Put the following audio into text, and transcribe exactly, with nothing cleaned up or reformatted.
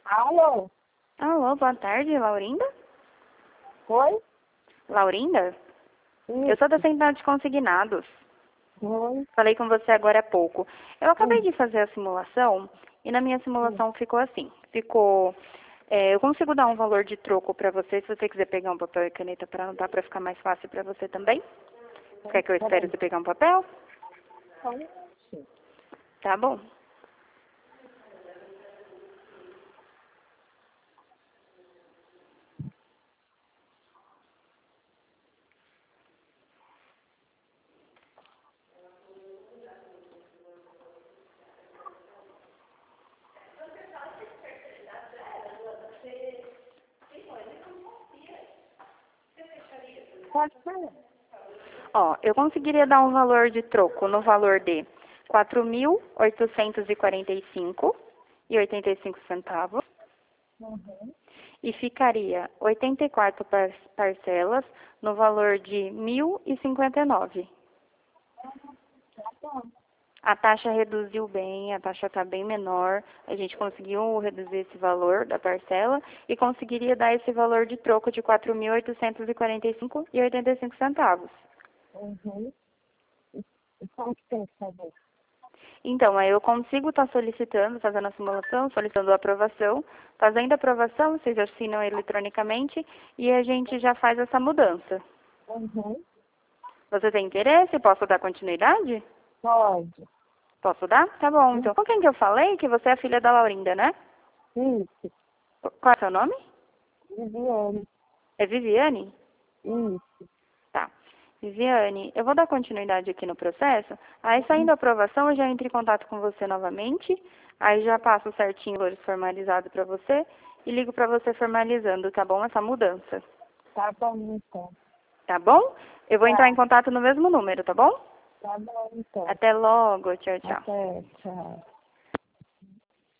Alô? Alô, boa tarde, Laurinda? Oi? Laurinda? Eu Isso. sou da Central de Consignados. Oi? Falei com você agora há pouco. Eu acabei Hum. de fazer a simulação e na minha simulação ficou assim. Ficou... é, eu consigo dar um valor de troco para você, se você quiser pegar um papel e caneta para anotar, para ficar mais fácil para você também. Quer que eu Tá espere bom. você pegar um papel? Só um minutinho. Tá bom. Pode ser? Ó, eu conseguiria dar um valor de troco no valor de quatro mil oitocentos e quarenta e cinco e oitenta e cinco centavos Uhum. e ficaria oitenta e quatro par parcelas no valor de mil e cinquenta e nove. Tá bom. A taxa reduziu bem, a taxa está bem menor, a gente conseguiu reduzir esse valor da parcela e conseguiria dar esse valor de troco de quatro mil oitocentos e quarenta e cinco e oitenta e cinco centavos. Uhum. E e como que tem que fazer? Então, aí eu consigo estar solicitando, fazendo a simulação, solicitando a aprovação. Fazendo a aprovação, vocês assinam eletronicamente e a gente já faz essa mudança. Uhum. Você tem interesse? Posso dar continuidade? Pode. Posso dar? Tá bom, então. Com quem que eu falei? Que você é a filha da Laurinda, né? Isso. Qual é o seu nome? Viviane. É Viviane? Isso. Tá. Viviane, eu vou dar continuidade aqui no processo. Aí, saindo a aprovação, eu já entro em contato com você novamente. Aí, já passo certinho o valor formalizado para você e ligo para você formalizando, tá bom? Essa mudança. Tá bom, então. Tá bom? Eu vou entrar em Tá. contato no mesmo número, tá bom? Tá bom, então. Até logo. Tchau, tchau. Até. Tchau.